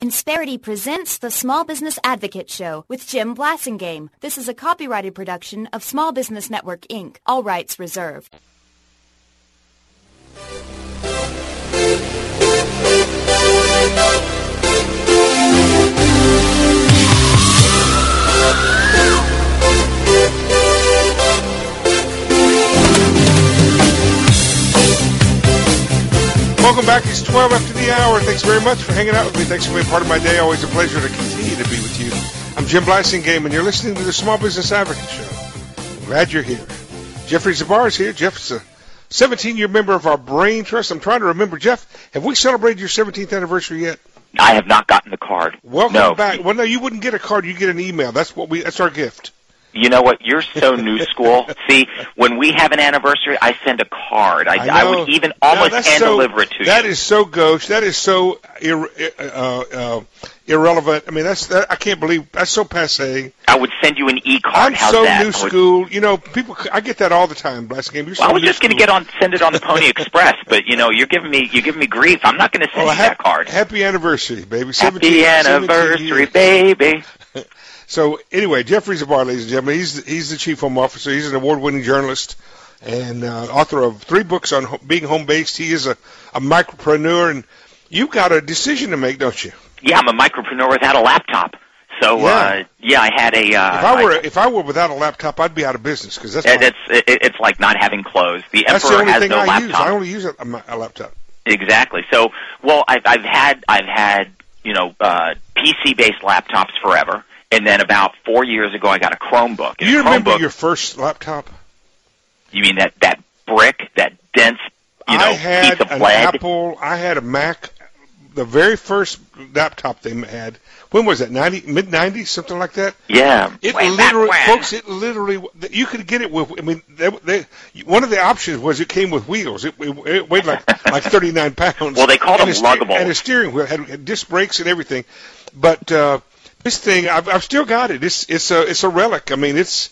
Insperity presents the Small Business Advocate Show with Jim Blasingame. This is a copyrighted production of Small Business Network, Inc., all rights reserved. Welcome back. It's 12 after the hour. Thanks very much for hanging out with me. Thanks for being part of my day. Always a pleasure to continue to be with you. I'm Jim Blasingame, and you're listening to the Small Business Advocate Show. I'm glad you're here. Jeffrey Zabar is here. Jeff's a 17-year member of our Brain Trust. I'm trying to remember, Jeff, have we celebrated your 17th anniversary yet? I have not gotten the card. Welcome back. Well, no, you wouldn't get a card. You get an email. That's our gift. You know what? You're so new school. See, when we have an anniversary, I send a card. I would even almost hand-deliver it to you. That is so gauche. That is so irrelevant. I mean, I can't believe that's so passé. I would send you an e-card. I'm How's so that? new school. You know, people. I get that all the time. Blasingame. I was just going to send it on the Pony Express, but you're giving me grief. I'm not going to send you that card. Happy anniversary, baby. Happy anniversary, baby. So anyway, Jeffrey Zabar, ladies and gentlemen, he's the chief home officer. He's an award-winning journalist and author of 3 books on being home-based. He is a micropreneur, and you've got a decision to make, don't you? Yeah, I'm a micropreneur without a laptop. So I had a. If I were without a laptop, I'd be out of business because it's like not having clothes. The that's emperor the only has thing no I laptop. use. I only use a laptop. Exactly. So, well, I've had PC-based laptops forever. And then about 4 years ago, I got a Chromebook. Do you remember your first laptop? You mean that brick, that dense, piece of lead? I had an Apple. I had a Mac. The very first laptop they had. When was that? Mid-90s, something like that. Yeah. Folks, it literally. You could get it with. I mean, one of the options was it came with wheels. It weighed like 39 pounds. Well, they called them luggable. And a steering wheel had disc brakes and everything, but. This thing, I've still got it. It's a relic. I mean,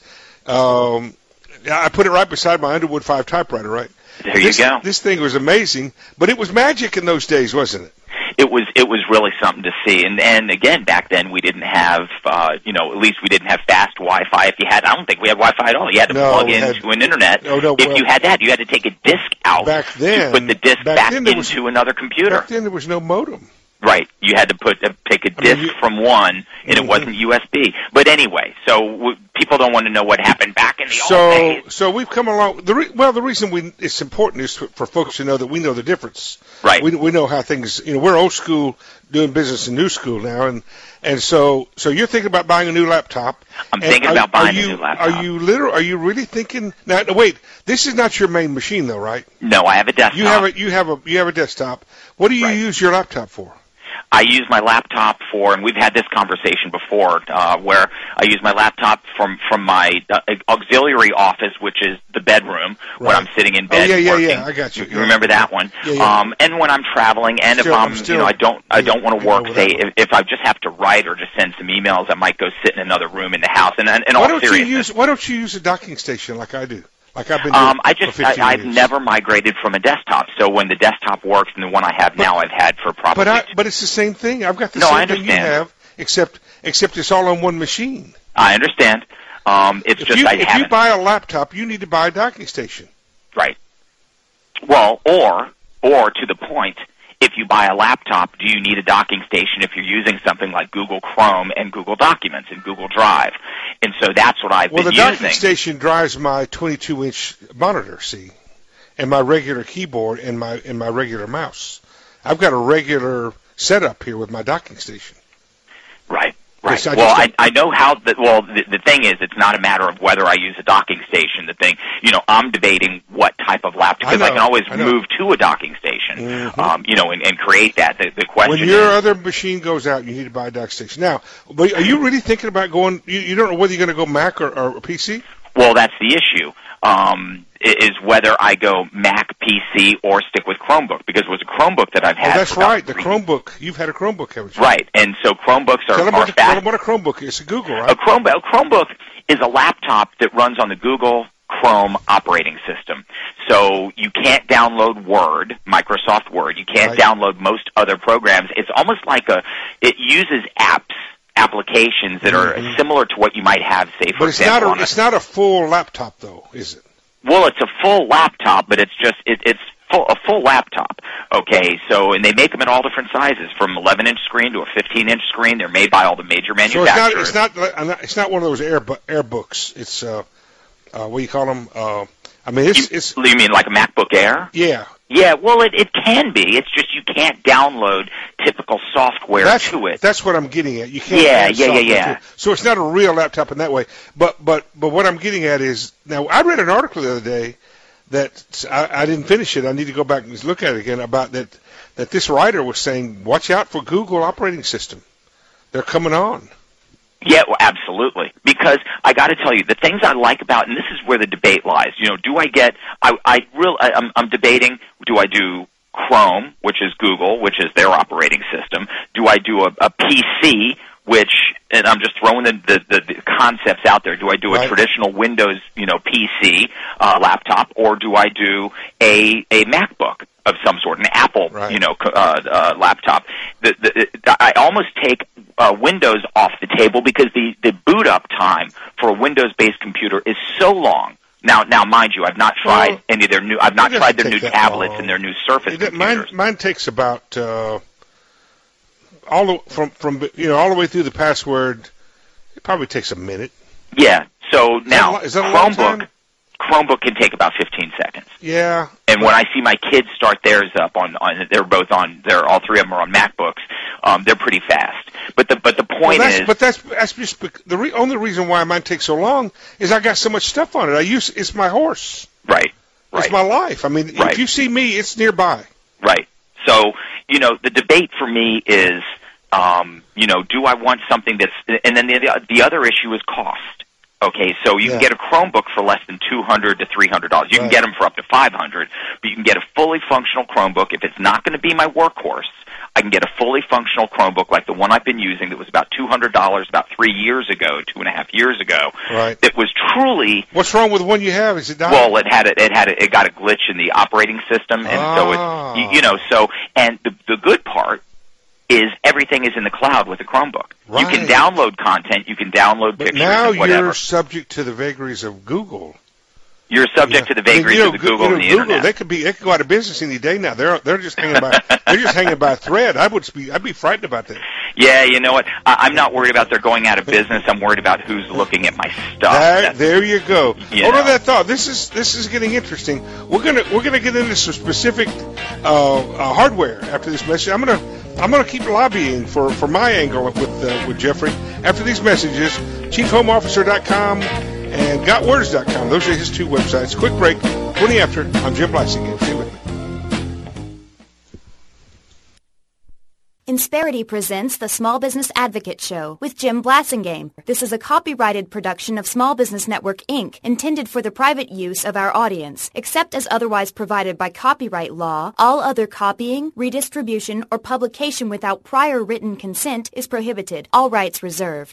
I put it right beside my Underwood 5 typewriter, right? There you go. This thing was amazing, but it was magic in those days, wasn't it? It was really something to see. And again, back then we didn't have, at least we didn't have fast Wi-Fi. I don't think we had Wi-Fi at all. You had to plug into an internet. If you had that, you had to take a disc out back then, to put the disc back into another computer. Back then there was no modem. Right. You had to take a disc from one, and it wasn't USB. But anyway, so people don't want to know what happened back in the old days. So we've come along. The reason it's important is for folks to know that we know the difference. Right. We know how things. We're old school doing business in new school now, and so you're thinking about buying a new laptop. I'm thinking about buying a new laptop. Are you really thinking? Now, wait. This is not your main machine, though, right? No, I have a desktop. You have a desktop. What do you use your laptop for? I use my laptop for, and we've had this conversation before, where I use my laptop from my auxiliary office, which is the bedroom, when I'm sitting in bed working. Yeah, I got you. You remember that one? Yeah. And when I'm traveling, and if I don't want to work, say, if I just have to write or just send some emails, I might go sit in another room in the house. And all seriousness, why don't you use a docking station like I do? Like I've been doing for 15 years. I've never migrated from a desktop, so when the desktop works and the one I have now I've had for probably... But it's the same thing. I've got the same thing you have, except it's all on one machine. I understand. If you buy a laptop, you need to buy a docking station. Right. Well, or to the point, if you buy a laptop, do you need a docking station if you're using something like Google Chrome and Google Documents and Google Drive? And so that's what I've been using. Well, the docking station drives my 22-inch monitor, and my regular keyboard and my regular mouse. I've got a regular setup here with my docking station. Right. Well, I know how. The thing is, it's not a matter of whether I use a docking station. The thing, I'm debating what type of laptop, because I can always move to a docking station, and create that. The question when your other machine goes out, you need to buy a docking station. Now, but are you really thinking about going? You don't know whether you're going to go Mac or PC? Well, that's the issue. Is whether I go Mac, PC, or stick with Chromebook, because it was a Chromebook that I've had. Oh, that's right, the Chromebook. You've had a Chromebook, haven't you? Right, and so Chromebooks are fast. Tell them what a Chromebook is. It's a Google, right? A Chromebook is a laptop that runs on the Google Chrome operating system. So you can't download Word, Microsoft Word. You can't download most other programs. It's almost like it uses applications that are similar to what you might have, say, for example. But it's not a full laptop, though, is it? Well, it's a full laptop, but it's a full laptop. Okay, so and they make them in all different sizes, from 11-inch screen to a 15-inch screen. They're made by all the major manufacturers. So it's not one of those AirBooks. It's what do you call them? You mean like a MacBook Air? Yeah. Yeah, well, it can be. It's just you can't download typical software to it. That's what I'm getting at. You can't. Yeah. So it's not a real laptop in that way. But what I'm getting at is, now I read an article the other day that I didn't finish it. I need to go back and look at it again, about that this writer was saying, watch out for Google operating system. They're coming on. Yeah, well, absolutely. Because I got to tell you, the things I like about, and this is where the debate lies. Do I get? I'm debating. Do I do Chrome, which is Google, which is their operating system? Do I do a PC, which, and I'm just throwing the concepts out there. Do I do a traditional Windows, PC laptop, or do I do a MacBook of some sort, an Apple, laptop? I almost take Windows off the table because the boot up time for a Windows-based computer is so long. Now, mind you, I've not tried any of their new. I've not tried their new tablets and their new Surface computers. Mine takes about all the way through the password. It probably takes a minute. Yeah. So now is that a long time? Chromebook can take about 15 seconds. Yeah. And when I see my kids start theirs up all three of them are on MacBooks, they're pretty fast. But the point is... But that's just the only reason why mine takes so long is I got so much stuff on it. It's my horse. Right. It's my life. I mean, if you see me, it's nearby. Right. So, the debate for me is, do I want something that's... And then the other issue is cost. Okay, so you can get a Chromebook for less than $200 to $300. You can get them for up to $500, but you can get a fully functional Chromebook. If it's not going to be my workhorse, I can get a fully functional Chromebook like the one I've been using that was about $200 about 3 years ago, 2.5 years ago. Right. It was truly... What's wrong with the one you have? Is it dying? Well, it got a glitch in the operating system, and so and the good part is everything is in the cloud with a Chromebook. Right. You can download content, you can download pictures, now and whatever. You're subject to the vagaries of Google. You're subject to the vagaries of the Google and the Internet. They could go out of business any day now. They're just hanging by a thread. I'd be frightened about that. Yeah, you know what? I'm not worried about their going out of business. I'm worried about who's looking at my stuff. There you go. Hold on that thought. This is getting interesting. We're gonna get into some specific hardware after this message. I'm gonna keep lobbying for my angle with Jeffrey after these messages. ChiefHomeOfficer.com and GotWords.com. Those are his two websites. Quick break. 20 after. I'm Jim Blasingame. Stay with me. Insperity presents the Small Business Advocate Show with Jim Blasingame. This is a copyrighted production of Small Business Network, Inc., intended for the private use of our audience. Except as otherwise provided by copyright law, all other copying, redistribution, or publication without prior written consent is prohibited. All rights reserved.